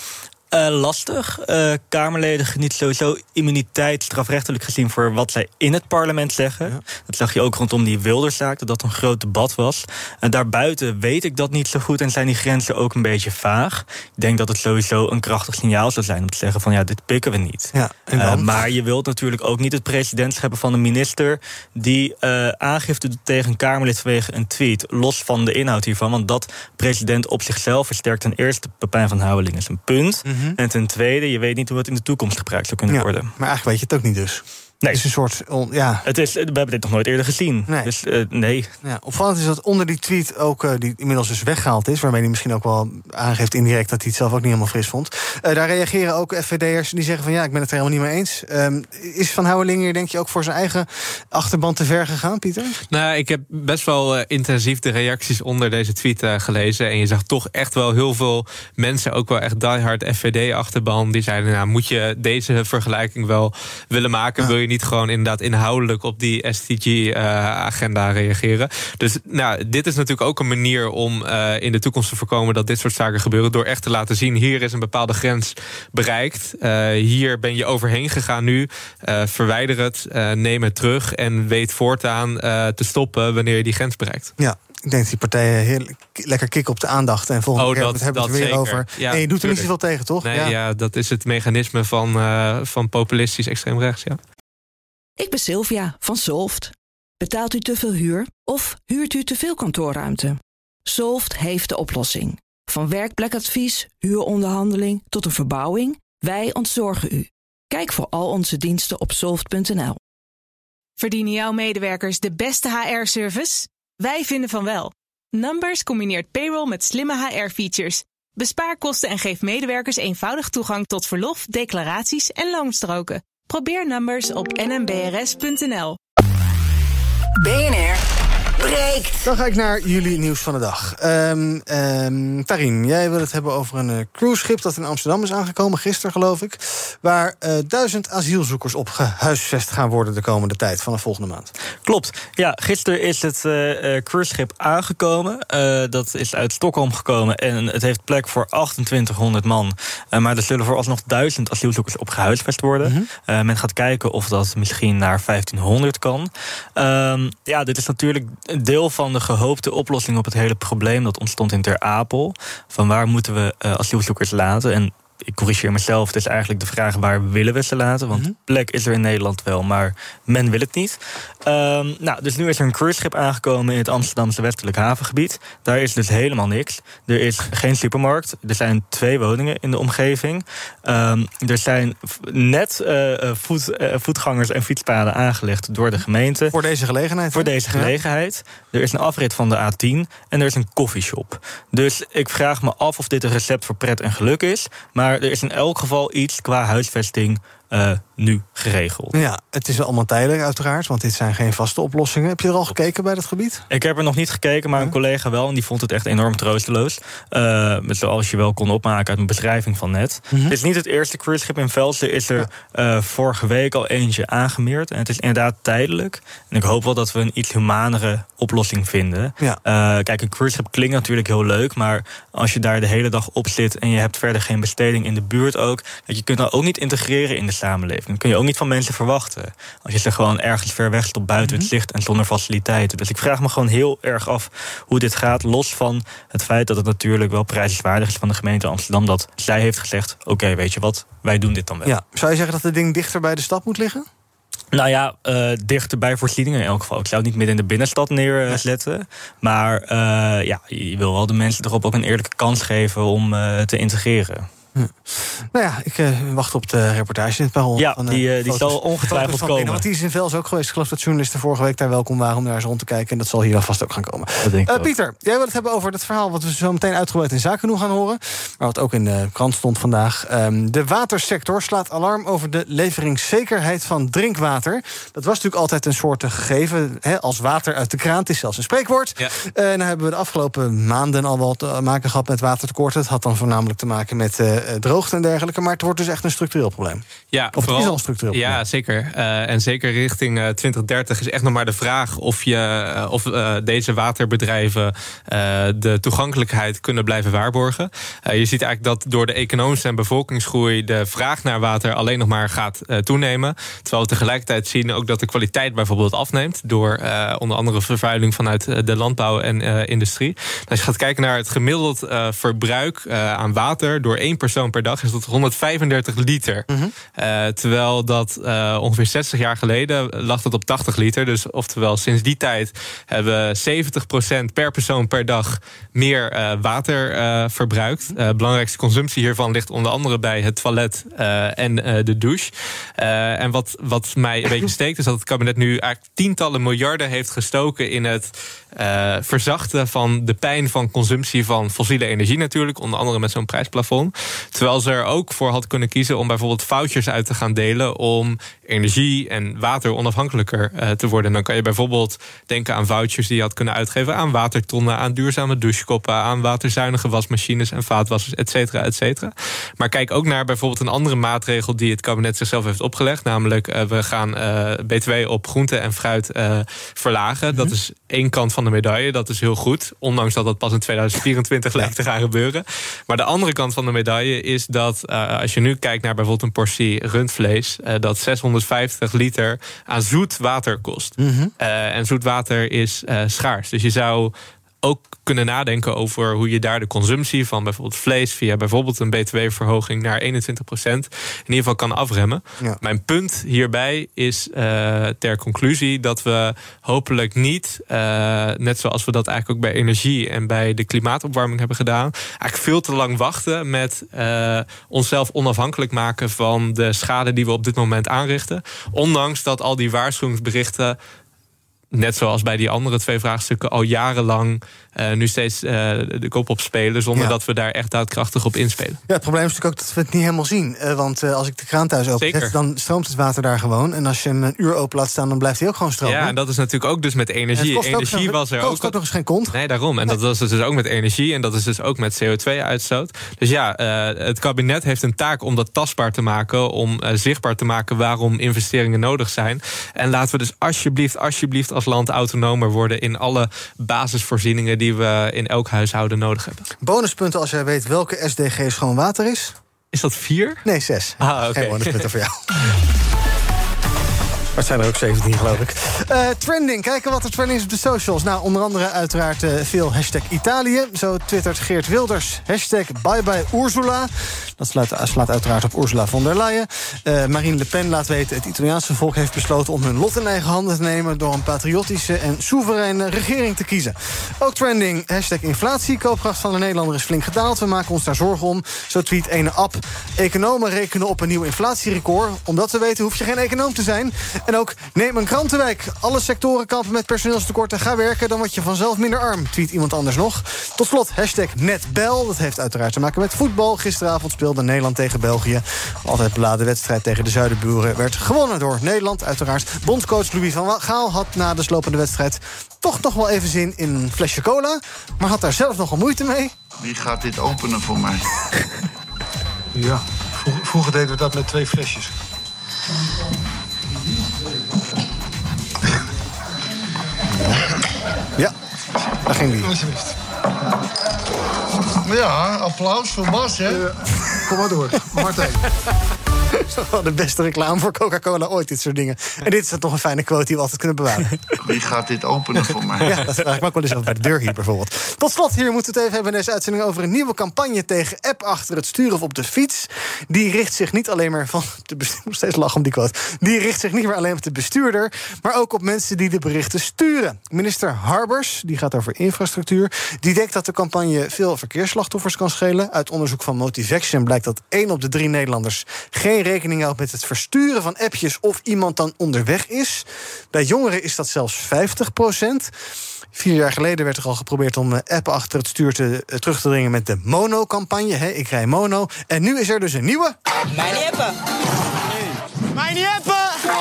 Lastig. Kamerleden genieten sowieso immuniteit, strafrechtelijk gezien, voor wat zij in het parlement zeggen. Ja. Dat zag je ook rondom die Wilderszaak, dat een groot debat was. Daarbuiten weet ik dat niet zo goed en zijn die grenzen ook een beetje vaag. Ik denk dat het sowieso een krachtig signaal zou zijn om te zeggen van ja, dit pikken we niet. Ja, en dan? Maar je wilt natuurlijk ook niet het presidentschap hebben van een minister die aangifte doet tegen een Kamerlid vanwege een tweet, los van de inhoud hiervan. Want dat president op zichzelf versterkt ten eerste Pepijn van Houwelingen zijn punt. En ten tweede, je weet niet hoe het in de toekomst gebruikt zou kunnen worden. Maar eigenlijk weet je het ook niet dus. Nee. Het is een soort, we hebben dit nog nooit eerder gezien. Nee. Dus nee. Ja, opvallend is dat onder die tweet ook, die inmiddels dus weggehaald is, waarmee hij misschien ook wel aangeeft indirect dat hij het zelf ook niet helemaal fris vond. Daar reageren ook FVD'ers die zeggen van ja, ik ben het er helemaal niet mee eens. Is Van Houwelingen, denk je, ook voor zijn eigen achterban te ver gegaan, Pieter? Nou, ik heb best wel intensief de reacties onder deze tweet gelezen. En je zag toch echt wel heel veel mensen, ook wel echt diehard FVD-achterban, die zeiden, nou, moet je deze vergelijking wel willen maken? Ja. Wil je niet gewoon inderdaad inhoudelijk op die SDG-agenda reageren? Dus nou, dit is natuurlijk ook een manier om in de toekomst te voorkomen dat dit soort zaken gebeuren, door echt te laten zien, hier is een bepaalde grens bereikt. Hier ben je overheen gegaan nu. Verwijder het, neem het terug en weet voortaan te stoppen wanneer je die grens bereikt. Ja. Ik denk dat die partijen heel lekker kicken op de aandacht. En volgende keer hebben we het weer zeker over. Ja, en je doet er niet zoveel tegen, toch? Nee, ja, dat is het mechanisme van populistisch extreem rechts, ja. Ik ben Sylvia van Solft. Betaalt u te veel huur of huurt u te veel kantoorruimte? Solft heeft de oplossing. Van werkplekadvies, huuronderhandeling tot een verbouwing, wij ontzorgen u. Kijk voor al onze diensten op solft.nl. Verdienen jouw medewerkers de beste HR-service? Wij vinden van wel. Numbers combineert payroll met slimme HR-features. Bespaar kosten en geef medewerkers eenvoudig toegang tot verlof, declaraties en loonstroken. Probeer Numbers op nmbrs.nl. BNR breekt. Dan ga ik naar jullie nieuws van de dag. Tarim, jij wil het hebben over een cruiseschip dat in Amsterdam is aangekomen, gisteren geloof ik, waar 1000 asielzoekers op gehuisvest gaan worden de komende tijd, vanaf volgende maand. Klopt. Ja, gisteren is het cruiseschip aangekomen. Dat is uit Stockholm gekomen en het heeft plek voor 2800 man. Maar er zullen vooralsnog 1000 asielzoekers op gehuisvest worden. Men gaat kijken of dat misschien naar 1500 kan. Dit is natuurlijk een deel van de gehoopte oplossing op het hele probleem dat ontstond in Ter Apel. Van waar moeten we asielzoekers laten? En ik corrigeer mezelf. Het is eigenlijk de vraag waar willen we ze laten? Want plek is er in Nederland wel, maar men wil het niet. Dus nu is er een cruiseschip aangekomen in het Amsterdamse westelijk havengebied. Daar is dus helemaal niks. Er is geen supermarkt. Er zijn 2 woningen in de omgeving. Er zijn net voetgangers en fietspaden aangelegd door de gemeente. Voor deze gelegenheid? Voor deze gelegenheid. Er is een afrit van de A10 en er is een koffieshop. Dus ik vraag me af of dit een recept voor pret en geluk is. Maar er is in elk geval iets qua huisvesting nu geregeld. Ja, het is allemaal tijdelijk uiteraard, want dit zijn geen vaste oplossingen. Heb je er al gekeken bij dat gebied? Ik heb er nog niet gekeken, maar een collega wel. En die vond het echt enorm troosteloos. Zoals je wel kon opmaken uit mijn beschrijving van net. Het is niet het eerste cruiseschip in Velsen. Is er vorige week al eentje aangemeerd. En het is inderdaad tijdelijk. En ik hoop wel dat we een iets humanere oplossing vinden. Ja. Kijk, een cruiseschip klinkt natuurlijk heel leuk. Maar als je daar de hele dag op zit en je hebt verder geen besteding in de buurt ook. Je kunt dan ook niet integreren in de samenleving. Dat kun je ook niet van mensen verwachten. Als je ze gewoon ergens ver weg stopt buiten het zicht en zonder faciliteiten. Dus ik vraag me gewoon heel erg af hoe dit gaat. Los van het feit dat het natuurlijk wel prijzenswaardig is van de gemeente Amsterdam. Dat zij heeft gezegd, oké, weet je wat, wij doen dit dan wel. Ja. Zou je zeggen dat het ding dichter bij de stad moet liggen? Nou ja, dichter bij voorzieningen in elk geval. Ik zou het niet midden in de binnenstad neerzetten. Maar je wil wel de mensen erop ook een eerlijke kans geven om te integreren. Nou ja, ik wacht op de reportage in het Parool. Ja, die zal ongetwijfeld komen. Want die is in Vels ook geweest. Ik geloof dat journalisten vorige week daar welkom waren om daar eens rond te kijken. En dat zal hier wel vast ook gaan komen. Pieter, jij wil het hebben over het verhaal wat we zo meteen uitgebreid in Zaken Genoeg gaan horen. Maar wat ook in de krant stond vandaag. De watersector slaat alarm over de leveringszekerheid van drinkwater. Dat was natuurlijk altijd een soort gegeven. Als water uit de kraan. Het is zelfs een spreekwoord. Ja. Nou hebben we de afgelopen maanden al wel te maken gehad met watertekorten. Het had dan voornamelijk te maken met droogte en dergelijke, maar het wordt dus echt een structureel probleem. Ja, of het is al een structureel probleem. Ja, zeker. En zeker richting 2030 is echt nog maar de vraag of deze waterbedrijven de toegankelijkheid kunnen blijven waarborgen. Je ziet eigenlijk dat door de economische en bevolkingsgroei de vraag naar water alleen nog maar gaat toenemen. Terwijl we tegelijkertijd zien ook dat de kwaliteit bijvoorbeeld afneemt door onder andere vervuiling vanuit de landbouw en industrie. Als je gaat kijken naar het gemiddeld verbruik aan water door 1 persoon per dag is dat 135 liter. Terwijl dat ongeveer 60 jaar geleden lag dat op 80 liter. Dus oftewel sinds die tijd hebben we 70% per persoon per dag meer water verbruikt. Belangrijkste consumptie hiervan ligt onder andere bij het toilet en de douche. En wat mij een beetje steekt is dat het kabinet nu eigenlijk tientallen miljarden heeft gestoken in het verzachten van de pijn van consumptie van fossiele energie natuurlijk. Onder andere met zo'n prijsplafond. Terwijl ze er ook voor had kunnen kiezen om bijvoorbeeld vouchers uit te gaan delen om energie en water onafhankelijker te worden. Dan kan je bijvoorbeeld denken aan vouchers die je had kunnen uitgeven aan watertonnen, aan duurzame douchekoppen, aan waterzuinige wasmachines en vaatwassers, et cetera, et cetera. Maar kijk ook naar bijvoorbeeld een andere maatregel die het kabinet zichzelf heeft opgelegd. Namelijk, we gaan BTW op groente en fruit verlagen. Dat is één kant van de medaille. Dat is heel goed. Ondanks dat dat pas in 2024 lijkt te gaan gebeuren. Maar de andere kant van de medaille is dat als je nu kijkt naar bijvoorbeeld een portie rundvlees, dat 650 liter aan zoet water kost. En zoet water is schaars. Dus je zou ook kunnen nadenken over hoe je daar de consumptie van bijvoorbeeld vlees via bijvoorbeeld een btw-verhoging naar 21% in ieder geval kan afremmen. Ja. Mijn punt hierbij is ter conclusie dat we hopelijk niet, net zoals we dat eigenlijk ook bij energie en bij de klimaatopwarming hebben gedaan, eigenlijk veel te lang wachten met onszelf onafhankelijk maken van de schade die we op dit moment aanrichten. Ondanks dat al die waarschuwingsberichten, net zoals bij die andere 2 vraagstukken, al jarenlang nu steeds de kop op spelen, zonder dat we daar echt daadkrachtig op inspelen. Ja, het probleem is natuurlijk ook dat we het niet helemaal zien. Want als ik de kraan thuis openzet, dan stroomt het water daar gewoon. En als je hem een uur open laat staan, dan blijft hij ook gewoon stromen. Ja, en dat is natuurlijk ook dus met energie. Energie was er ook nog eens geen kont. Nee, daarom. En dat was dus ook met energie en dat is dus ook met CO2-uitstoot. Dus ja, het kabinet heeft een taak om dat tastbaar te maken, om zichtbaar te maken waarom investeringen nodig zijn. En laten we dus alsjeblieft als land autonomer worden in alle basisvoorzieningen die we in elk huishouden nodig hebben. Bonuspunten als jij weet welke SDG schoon water is? Is dat 4? Nee, 6. Ah, okay. Geen bonuspunten voor jou. Maar het zijn er ook 17, geloof ik. Trending, kijken wat er trending is op de socials. Nou, onder andere uiteraard veel hashtag Italië. Zo twittert Geert Wilders, hashtag bye bye Ursula. Dat slaat uiteraard op Ursula von der Leyen. Marine Le Pen laat weten, het Italiaanse volk heeft besloten om hun lot in eigen handen te nemen door een patriotische en soevereine regering te kiezen. Ook trending, hashtag inflatie. Koopkracht van de Nederlander is flink gedaald. We maken ons daar zorgen om. Zo tweet ene app. Economen rekenen op een nieuw inflatierecord. Om dat te weten hoef je geen econoom te zijn. En ook neem een krantenwijk. Alle sectoren kampen met personeelstekorten. Ga werken, dan word je vanzelf minder arm. Tweet iemand anders nog. Tot slot, hashtag netbel. Dat heeft uiteraard te maken met voetbal. Gisteravond speelde Nederland tegen België. Altijd beladen wedstrijd tegen de Zuiderburen werd gewonnen door Nederland. Uiteraard bondscoach Louis van Gaal had na de slopende wedstrijd toch nog wel even zin in een flesje cola. Maar had daar zelf nogal moeite mee. Wie gaat dit openen voor mij? Ja, vroeger deden we dat met 2 flesjes. Ja, daar ging die. Ja, applaus voor Bas, hè? Kom maar door, Martijn. Dat is toch wel de beste reclame voor Coca-Cola ooit, dit soort dingen. En dit is dan toch een fijne quote die we altijd kunnen bewaren. Wie gaat dit openen voor mij? Ja, dat vraag ik me ook wel eens af bij de deur hier bijvoorbeeld. Tot slot, hier moeten we het even hebben in deze uitzending over een nieuwe campagne tegen app achter het sturen of op de fiets. Die richt zich niet alleen maar van de bestuurder, nog steeds lachen om die quote. Die richt zich niet meer alleen op de bestuurder, maar ook op mensen die de berichten sturen. Minister Harbers, die gaat over infrastructuur, die denkt dat de campagne veel verkeersslachtoffers kan schelen. Uit onderzoek van Motivation blijkt dat 1 op de 3 Nederlanders geen rekening houdt met het versturen van appjes of iemand dan onderweg is. Bij jongeren is dat zelfs 50%. 4 jaar geleden werd er al geprobeerd om appen achter het stuur terug te dringen met de Mono-campagne. Ik rij Mono. En nu is er dus een nieuwe. Mij niet appen. Mij niet appen.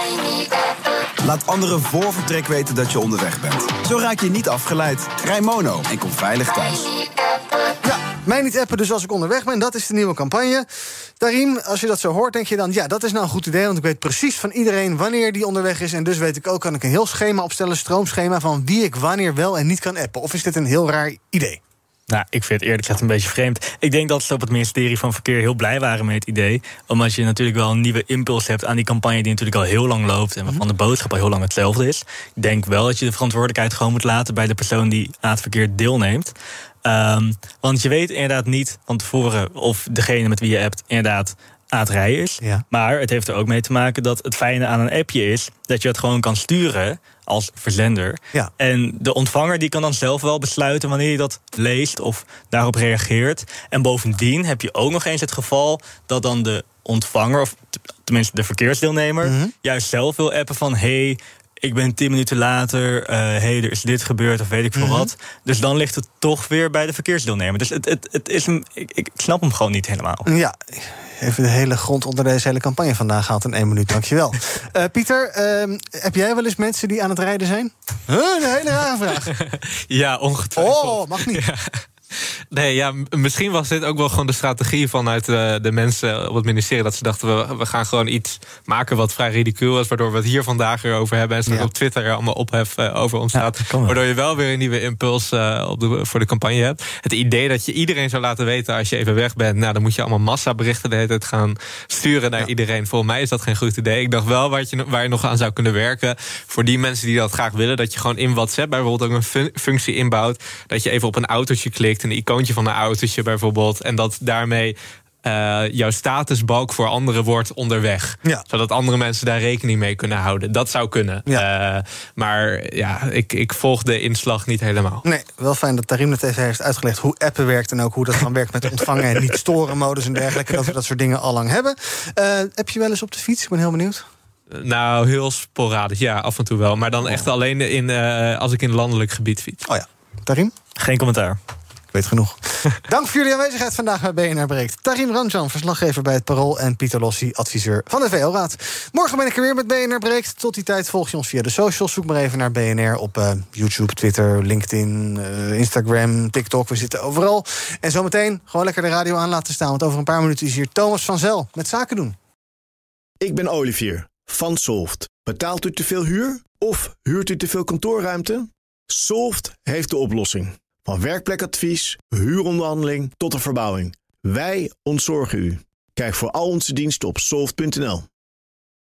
Laat anderen voor vertrek weten dat je onderweg bent. Zo raak je niet afgeleid. Rij Mono en kom veilig thuis. Ja, mij niet appen dus als ik onderweg ben. Dat is de nieuwe campagne. Tarim, als je dat zo hoort, denk je dan, ja, dat is nou een goed idee, want ik weet precies van iedereen wanneer die onderweg is. En dus weet ik ook, kan ik een heel schema opstellen, stroomschema van wie ik wanneer wel en niet kan appen. Of is dit een heel raar idee? Nou, ik vind het eerlijk gezegd een beetje vreemd. Ik denk dat ze op het ministerie van Verkeer heel blij waren met het idee. Omdat je natuurlijk wel een nieuwe impuls hebt aan die campagne die natuurlijk al heel lang loopt en waarvan de boodschap al heel lang hetzelfde is. Ik denk wel dat je de verantwoordelijkheid gewoon moet laten bij de persoon die aan het verkeer deelneemt. Want je weet inderdaad niet van tevoren of degene met wie je appt inderdaad aan het rijden is. Ja. Maar het heeft er ook mee te maken dat het fijne aan een appje is dat je het gewoon kan sturen als verzender. Ja. En de ontvanger die kan dan zelf wel besluiten wanneer je dat leest of daarop reageert. En bovendien heb je ook nog eens het geval dat dan de ontvanger, of tenminste de verkeersdeelnemer, juist zelf wil appen van ik ben 10 minuten later, er is dit gebeurd of weet ik veel wat. Dus dan ligt het toch weer bij de verkeersdeelnemer. Dus het is ik snap hem gewoon niet helemaal. Ja, even de hele grond onder deze hele campagne vandaag gehaald in 1 minuut, dankjewel. Pieter, heb jij wel eens mensen die aan het rijden zijn? Een hele rare vraag. Ja, ongetwijfeld. Oh, mag niet. Ja. Nee, ja, misschien was dit ook wel gewoon de strategie vanuit de mensen op het ministerie. Dat ze dachten, we gaan gewoon iets maken wat vrij ridicuul is. Waardoor we het hier vandaag erover hebben. En straks op Twitter allemaal ophef over ontstaat. Waardoor je wel weer een nieuwe impuls voor de campagne hebt. Het idee dat je iedereen zou laten weten als je even weg bent. Nou, dan moet je allemaal massaberichten de hele tijd gaan sturen naar iedereen. Volgens mij is dat geen goed idee. Ik dacht wel waar je nog aan zou kunnen werken. Voor die mensen die dat graag willen. Dat je gewoon in WhatsApp bijvoorbeeld ook een functie inbouwt. Dat je even op een autootje klikt. Een icoontje van een autootje bijvoorbeeld. En dat daarmee jouw statusbalk voor anderen wordt onderweg. Ja. Zodat andere mensen daar rekening mee kunnen houden. Dat zou kunnen. Ja. Maar ja, ik volg de inslag niet helemaal. Nee, wel fijn dat Tarim het even heeft uitgelegd hoe appen werkt en ook hoe dat dan werkt met ontvangen en niet storen modus en dergelijke. Dat we dat soort dingen al lang hebben. Heb je wel eens op de fiets? Ik ben heel benieuwd. Nou, heel sporadisch. Ja, af en toe wel. Maar dan echt alleen als ik in landelijk gebied fiets. Oh ja. Tarim? Geen commentaar. Ik weet genoeg. Dank voor jullie aanwezigheid vandaag bij BNR Breekt. Tarim Ranjan, verslaggever bij het Parool, en Pieter Lossi, adviseur van de VO-raad. Morgen ben ik er weer met BNR Breekt. Tot die tijd volg je ons via de socials. Zoek maar even naar BNR op YouTube, Twitter, LinkedIn, Instagram, TikTok. We zitten overal. En zometeen gewoon lekker de radio aan laten staan. Want over een paar minuten is hier Thomas van Zel met Zaken doen. Ik ben Olivier van Solft. Betaalt u te veel huur of huurt u te veel kantoorruimte? Solft heeft de oplossing. Van werkplekadvies, huuronderhandeling tot de verbouwing. Wij ontzorgen u. Kijk voor al onze diensten op solft.nl.